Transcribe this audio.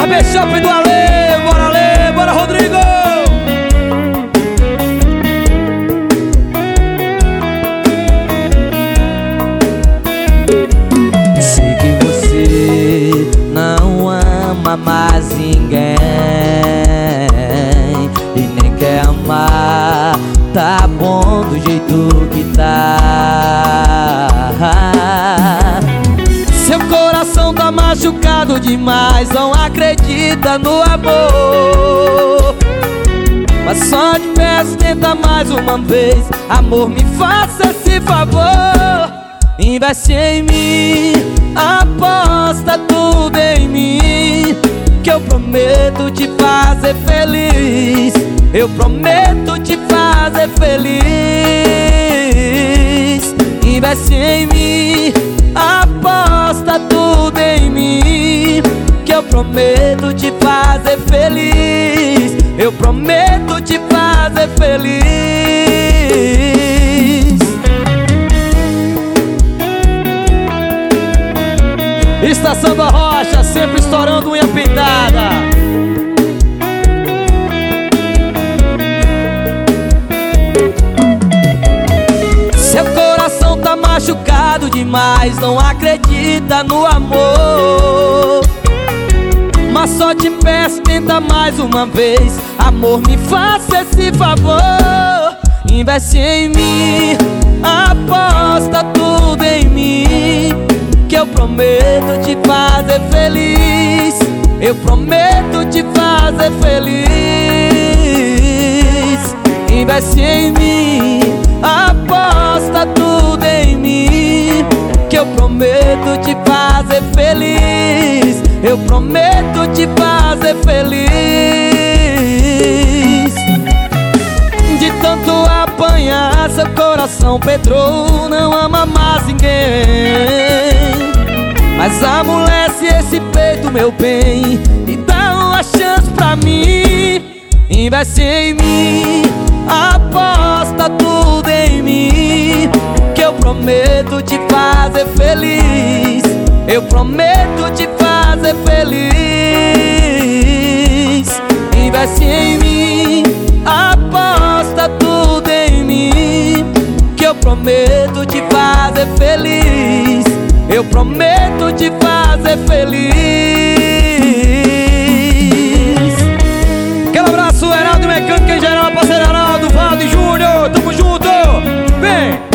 Barbershop do Ale, bora Rodrigo! Sei que você não ama mais ninguém e nem quer amar, tá bom do jeito que tá. Seu coração tá machucado demais, não acredita no amor. Mas só te peço, tenta mais uma vez. Amor, me faça esse favor. Investe em mim, aposta tudo em mim, que eu prometo te fazer feliz. Eu prometo te fazer feliz. Investe em mim, aposta tudo em mim, que eu prometo te fazer feliz. Eu prometo te fazer feliz. Estação da Rocha, sempre estourando unha pintada. Seu coração tá machucado demais, não acredita no amor. Mas só te peço, tenta mais uma vez. Amor, me faça esse favor. Investe em mim, aposta tudo em mim, que eu prometo te fazer feliz. Eu prometo te fazer feliz. Investe em mim, aposta tudo em mim, que eu prometo te fazer feliz. Eu prometo te fazer feliz. De tanto apanhar, seu coração pedrou, não ama mais ninguém. Mas amolece esse peito, meu bem, e dá uma chance pra mim. Investe em mim, aposta tudo em mim, que eu prometo te fazer feliz. Eu prometo te fazer feliz. Investe em mim, aposta tudo em mim, que eu prometo te fazer feliz. Eu prometo te fazer feliz. Aquele abraço, Heraldo Mecânica em geral, parceiro Heraldo, Valde Júnior, tamo junto, vem!